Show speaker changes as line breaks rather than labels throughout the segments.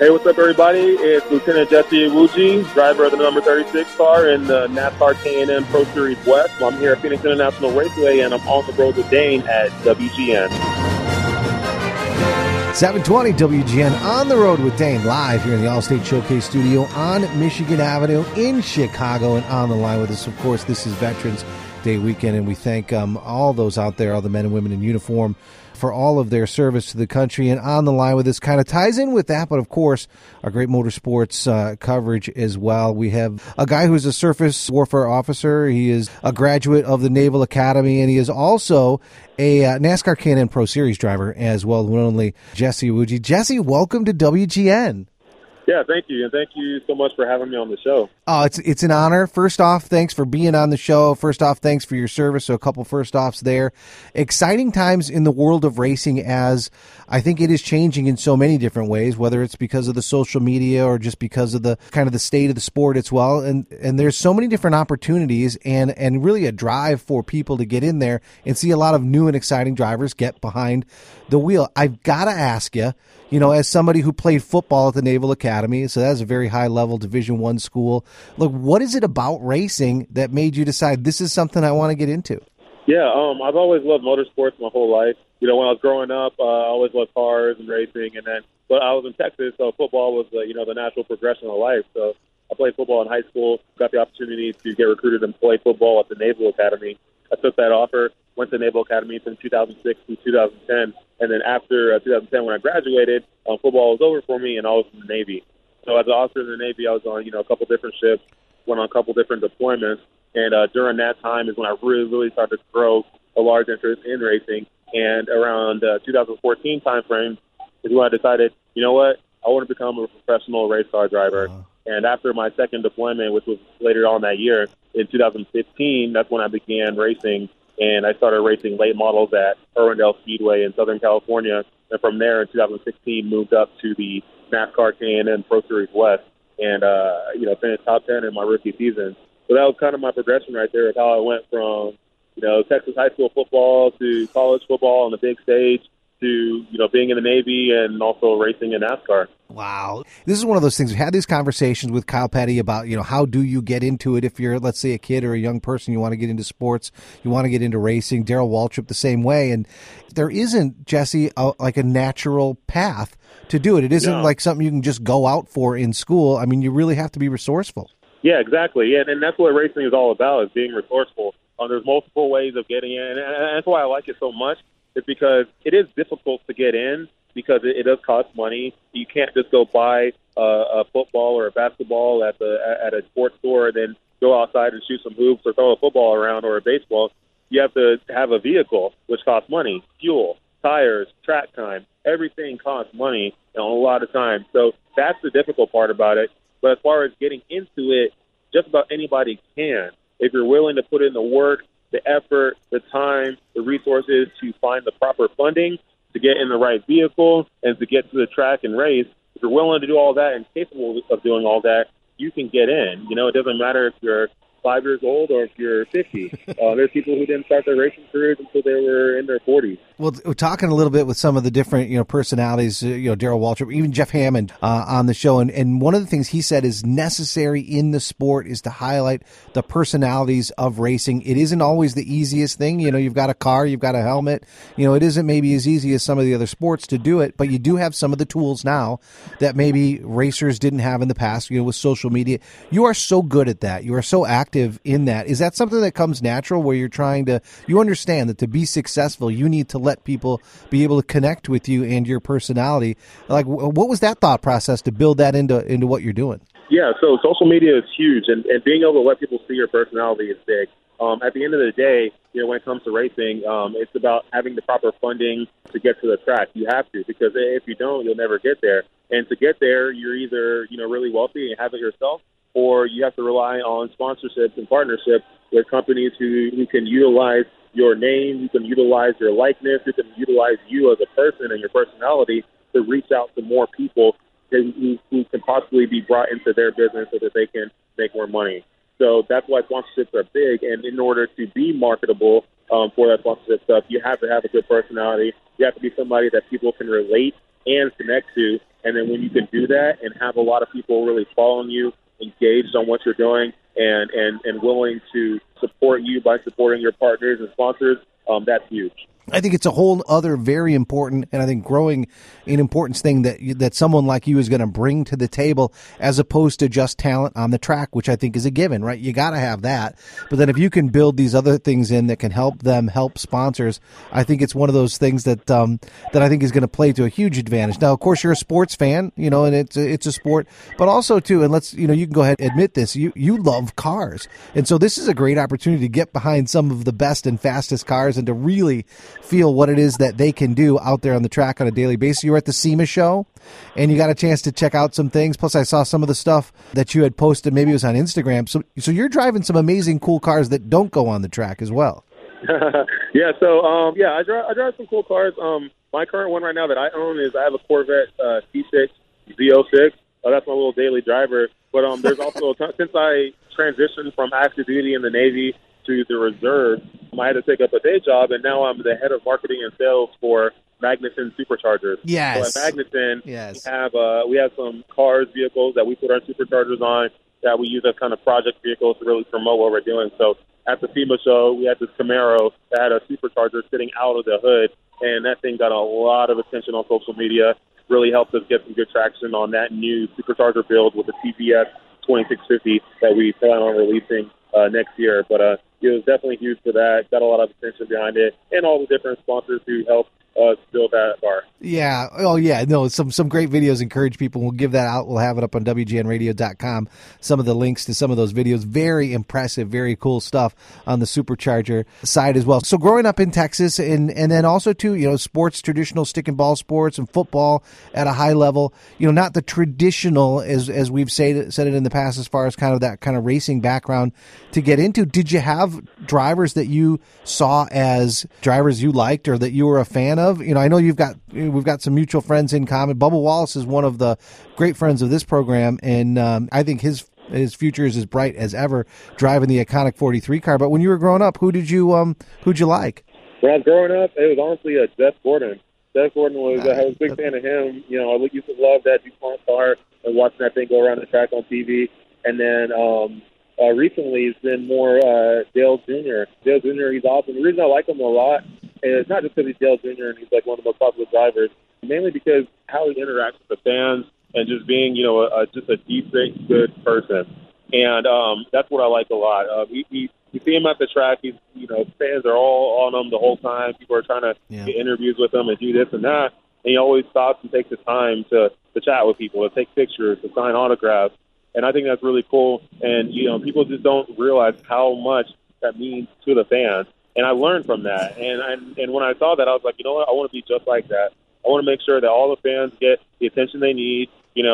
Hey, what's up, everybody? It's Lieutenant Jesse Iwuji, driver of the number 36 car in the NASCAR K&N Pro Series West. I'm here at Phoenix International Raceway, and I'm on the road with Dane at WGN.
720 WGN on the road with Dane, live here in the Allstate Showcase Studio on Michigan Avenue in Chicago. And on the line with us, of course, this is Veterans Day weekend, and we thank all those out there, all the men and women in uniform, for all of their service to the country. And on the line with us kind of ties in with that, but of course, our great motorsports coverage as well. We have a guy who's a surface warfare officer. He is a graduate of the Naval Academy, and he is also a NASCAR K&N Pro Series driver as well, one only Jesse Iwuji. Jesse, welcome to WGN.
Yeah, thank you, and thank you so much for having me on the show.
Oh, it's an honor. First off, thanks for being on the show. First off, thanks for your service. So a couple first offs there. Exciting times in the world of racing, as I think it is changing in so many different ways, whether it's because of the social media or just because of the kind of the state of the sport as well. And there's so many different opportunities and really a drive for people to get in there and see a lot of new and exciting drivers get behind the wheel. I've got to ask you, as somebody who played football at the Naval Academy, so that's a very high-level Division I school, look, what is it about racing that made you decide this is something I want to get into?
Yeah, I've always loved motorsports my whole life. When I was growing up, I always loved cars and racing, but I was in Texas, so football was, the natural progression of life. So I played football in high school, got the opportunity to get recruited and play football at the Naval Academy. I took that offer, went to Naval Academy from 2006 to 2010, and then after 2010, when I graduated, football was over for me, and I was in the Navy. So as an officer in the Navy, I was on, a couple different ships, went on a couple different deployments, and during that time is when I really started to grow a large interest in racing. And around 2014 timeframe is when I decided, you know what, I want to become a professional race car driver. Uh-huh. And after my second deployment, which was later on that year, in 2015, that's when I began racing. And I started racing late models at Irwindale Speedway in Southern California. And from there, in 2016, moved up to the NASCAR K&N Pro Series West and, finished top 10 in my rookie season. So that was kind of my progression right there of how I went from, Texas high school football to college football on the big stage to, being in the Navy and also racing in NASCAR.
Wow. This is one of those things. We've had these conversations with Kyle Petty about, how do you get into it if you're, let's say, a kid or a young person, you want to get into sports, you want to get into racing. Darrell Waltrip the same way. And there isn't, Jesse, like a natural path to do it. It isn't like something you can just go out for in school. I mean, you really have to be resourceful.
Yeah, exactly. And that's what racing is all about, is being resourceful. There's multiple ways of getting in, and that's why I like it so much. It's because it is difficult to get in because it does cost money. You can't just go buy a football or a basketball at a sports store and then go outside and shoot some hoops or throw a football around or a baseball. You have to have a vehicle, which costs money, fuel, tires, track time. Everything costs money a lot of time. So that's the difficult part about it. But as far as getting into it, just about anybody can. If you're willing to put in the work, the effort, the time, the resources to find the proper funding, to get in the right vehicle, and to get to the track and race, if you're willing to do all that and capable of doing all that, you can get in. It doesn't matter if you're 5 years old or if you're 50. There's people who didn't start their racing careers until they were in their 40s.
Well, we're talking a little bit with some of the different, personalities, Darrell Waltrip, even Jeff Hammond on the show. And one of the things he said is necessary in the sport is to highlight the personalities of racing. It isn't always the easiest thing. You've got a car, you've got a helmet. It isn't maybe as easy as some of the other sports to do it, but you do have some of the tools now that maybe racers didn't have in the past, with social media. You are so good at that. You are so active in that. Is that something that comes natural where you understand that to be successful, you need to let people be able to connect with you and your personality? Like, what was that thought process to build that into what you're doing?
Yeah, so social media is huge, and being able to let people see your personality is big. At the end of the day, when it comes to racing, it's about having the proper funding to get to the track. You have to, because if you don't, you'll never get there. And to get there, you're either, really wealthy and have it yourself, or you have to rely on sponsorships and partnerships with companies who can utilize your name, who can utilize your likeness, who can utilize you as a person and your personality to reach out to more people who can possibly be brought into their business so that they can make more money. So that's why sponsorships are big. And in order to be marketable for that sponsorship stuff, you have to have a good personality. You have to be somebody that people can relate and connect to. And then when you can do that and have a lot of people really following you, engaged on what you're doing, and willing to support you by supporting your partners and sponsors, that's huge.
I think it's a whole other very important, and I think growing in importance thing that someone like you is going to bring to the table, as opposed to just talent on the track, which I think is a given, right? You got to have that. But then if you can build these other things in that can help them help sponsors, I think it's one of those things that I think is going to play to a huge advantage. Now, of course, you're a sports fan, and it's a sport, but also too, and you can go ahead and admit this, you love cars. And so this is a great opportunity to get behind some of the best and fastest cars and to really feel what it is that they can do out there on the track on a daily basis. You were at the SEMA show, and you got a chance to check out some things. Plus, I saw some of the stuff that you had posted. Maybe it was on Instagram. So you're driving some amazing, cool cars that don't go on the track as well.
Yeah. So I drive some cool cars. My current one right now that I own is I have a Corvette T6 Z06. That's my little daily driver. But there's also since I transitioned from active duty in the Navy to the reserve, I had to take up a day job, and now I'm the head of marketing and sales for Magnuson Superchargers.
Yes.
So at Magnuson,
yes.
we have some cars, vehicles that we put our superchargers on that we use as kind of project vehicles to really promote what we're doing. So at the SEMA show, we had this Camaro that had a supercharger sitting out of the hood, and that thing got a lot of attention on social media. Really helped us get some good traction on that new supercharger build with the TPS 2650 that we plan on releasing next year. But it was definitely huge for that. Got a lot of attention behind it, and all the different sponsors who helped us build that car.
Yeah. Oh, yeah. No, some great videos. Encourage people. We'll give that out. We'll have it up on WGNradio.com. Some of the links to some of those videos. Very impressive, very cool stuff on the supercharger side as well. So growing up in Texas and then also too, sports, traditional stick and ball sports and football at a high level, not the traditional as we've said it in the past as far as kind of that kind of racing background to get into. Did you have drivers that you saw as drivers you liked or that you were a fan of? I know we've got some mutual friends in common. Bubba Wallace is one of the great friends of this program, and I think his future is as bright as ever driving the iconic 43 car. But when you were growing up, who'd you like?
When I was growing up, it was honestly Jeff Gordon. Jeff Gordon I was a big fan of him. I used to love that DuPont car and watching that thing go around the track on TV. And then recently it's been more Dale Jr. Dale Jr., he's awesome. The reason I like him a lot is not just because he's Dale Jr. and he's like one of the most popular drivers, mainly because how he interacts with the fans and just being, just a decent, good person. And that's what I like a lot. You see him at the track. He's, fans are all on him the whole time. People are trying to get interviews with him and do this and that. And he always stops and takes the time to chat with people, to take pictures, to sign autographs. And I think that's really cool. And, people just don't realize how much that means to the fans. And I learned from that. And when I saw that, I was like, you know what? I want to be just like that. I want to make sure that all the fans get the attention they need.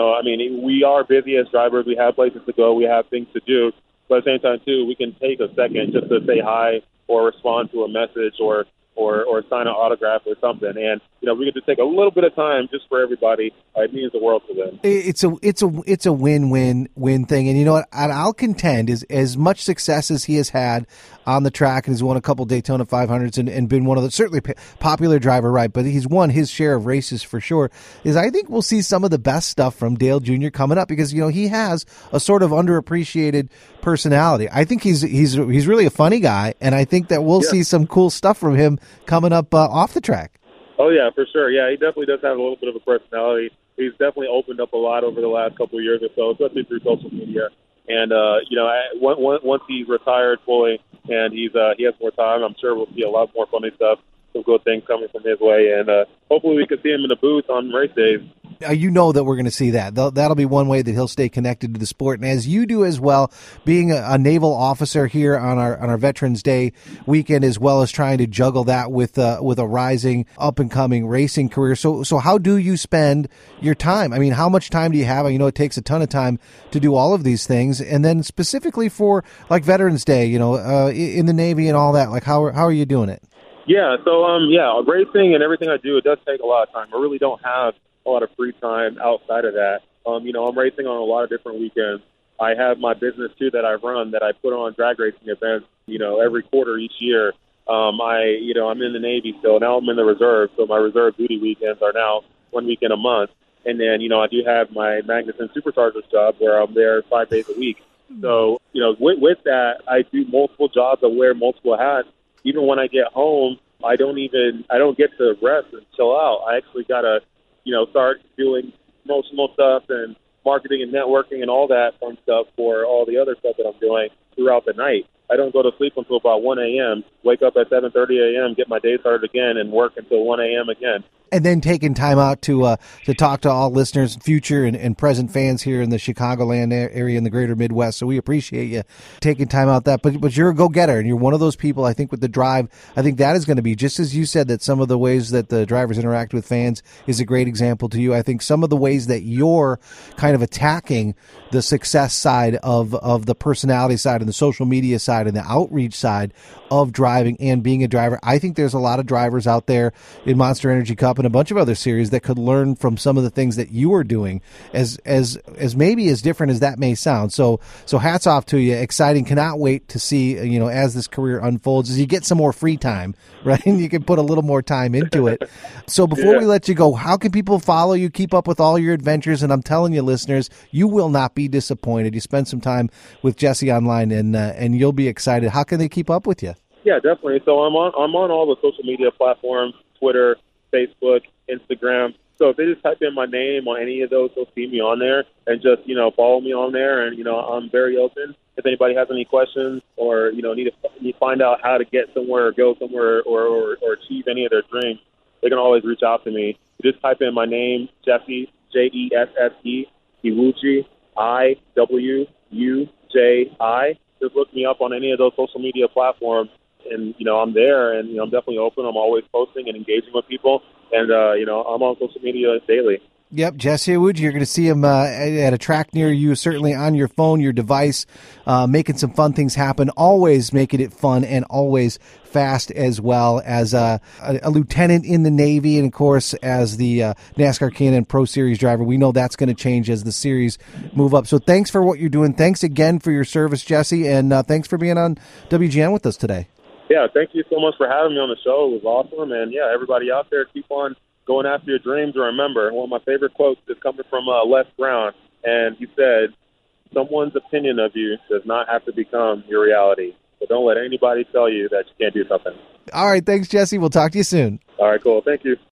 We are busy as drivers. We have places to go. We have things to do. But at the same time, too, we can take a second just to say hi or respond to a message or sign an autograph or something. And, we get to take a little bit of time just for everybody. It means the world to them.
It's a win-win-win thing. And you know what? I'll contend is as much success as he has had on the track, and he's won a couple Daytona 500s and been one of the certainly popular driver, right? But he's won his share of races for sure. Is I think we'll see some of the best stuff from Dale Jr. coming up because he has a sort of underappreciated personality. I think he's really a funny guy, and I think that we'll see some cool stuff from him coming up off the track.
Oh yeah, for sure. Yeah, he definitely does have a little bit of a personality. He's definitely opened up a lot over the last couple of years or so, especially through social media. And once he's retired fully and he has more time, I'm sure we'll see a lot more funny stuff, some good things coming from his way, and hopefully we can see him in the booth on race days.
You know that we're going to see that. That'll be one way that he'll stay connected to the sport, and as you do as well, being a naval officer here on our Veterans Day weekend, as well as trying to juggle that with a rising, up and coming racing career. So how do you spend your time? I mean, how much time do you have? It takes a ton of time to do all of these things, and then specifically for like Veterans Day, in the Navy and all that. Like, how are you doing it?
Yeah, so racing and everything I do, it does take a lot of time. I really don't have a lot of free time outside of that. I'm racing on a lot of different weekends. I have my business too that I run that I put on drag racing events, every quarter each year. I'm in the Navy still. Now I'm in the reserve, so my reserve duty weekends are now 1 weekend a month. And then, I do have my Magnuson Superchargers job where I'm there 5 days a week. So, with that, I do multiple jobs. I wear multiple hats. Even when I get home, I don't get to rest and chill out. I actually got to, start doing promotional stuff and marketing and networking and all that fun stuff for all the other stuff that I'm doing throughout the night. I don't go to sleep until about 1 a.m., wake up at 7:30 a.m., get my day started again, and work until 1 a.m. again.
And then taking time out to talk to all listeners, future and present fans here in the Chicagoland area in the greater Midwest. So we appreciate you taking time out that. But you're a go-getter, and you're one of those people, I think, with the drive. I think that is going to be, just as you said, that some of the ways that the drivers interact with fans is a great example to you. I think some of the ways that you're kind of attacking the success side of the personality side and the social media side and the outreach side of driving and being a driver. I think there's a lot of drivers out there in Monster Energy Cup and a bunch of other series that could learn from some of the things that you are doing, as maybe as different as that may sound. So hats off to you. Exciting. Cannot wait to see, as this career unfolds, as you get some more free time, right? You can put a little more time into it. So before we let you go, how can people follow you, keep up with all your adventures? And I'm telling you, listeners, you will not be disappointed. You spend some time with Jesse online and you'll be excited. How can they keep up with you?
Yeah, definitely. So I'm on all the social media platforms, Twitter, Facebook, Instagram. So if they just type in my name on any of those, they'll see me on there and just, follow me on there. And, I'm very open. If anybody has any questions or, need to find out how to get somewhere or go somewhere or achieve any of their dreams, they can always reach out to me. You just type in my name, Jesse, Jesse, Iwuji, IWUJI. Just look me up on any of those social media platforms. And, I'm there, and, I'm definitely open. I'm always posting and engaging with people. And, I'm on social media daily. Yep,
Jesse Iwuji, you're going to see him at a track near you, certainly on your phone, your device, making some fun things happen, always making it fun and always fast as well, as a lieutenant in the Navy and, of course, as the NASCAR Can-Am Pro Series driver. We know that's going to change as the series move up. So thanks for what you're doing. Thanks again for your service, Jesse, and thanks for being on WGN with us today.
Yeah, thank you so much for having me on the show. It was awesome. And, everybody out there, keep on going after your dreams. And remember, one of my favorite quotes is coming from Les Brown. And he said, someone's opinion of you does not have to become your reality. So don't let anybody tell you that you can't do something.
All right. Thanks, Jesse. We'll talk to you soon.
All right, cool. Thank you.